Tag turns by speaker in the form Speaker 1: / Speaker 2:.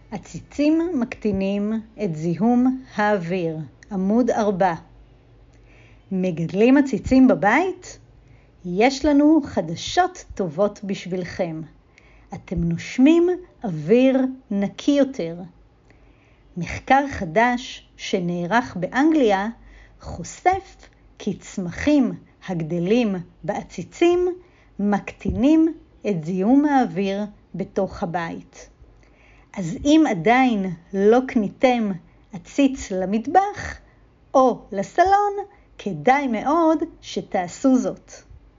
Speaker 1: עציצים מקטינים את זיהום האוויר, עמוד 4. מגדלים עציצים בבית? יש לנו חדשות טובות בשבילכם. אתם נושמים אוויר נקי יותר. מחקר חדש שנערך באנגליה חושף כי צמחים הגדלים בעציצים מקטינים את זיהום האוויר בתוך הבית. אז אם עדיין לא קניתם עציץ למטבח או לסלון, כדאי מאוד שתעשו זאת.